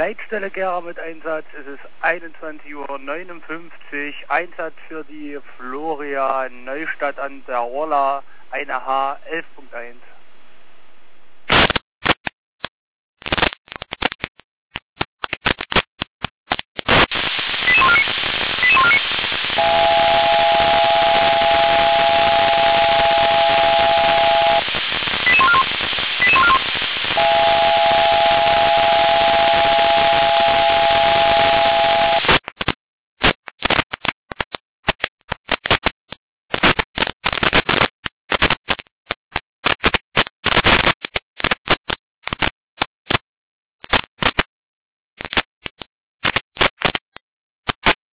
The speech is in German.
Leitstelle Gera mit Einsatz. Es ist 21:59 Uhr. Einsatz für die Floria Neustadt an der Orla, eine H11.1.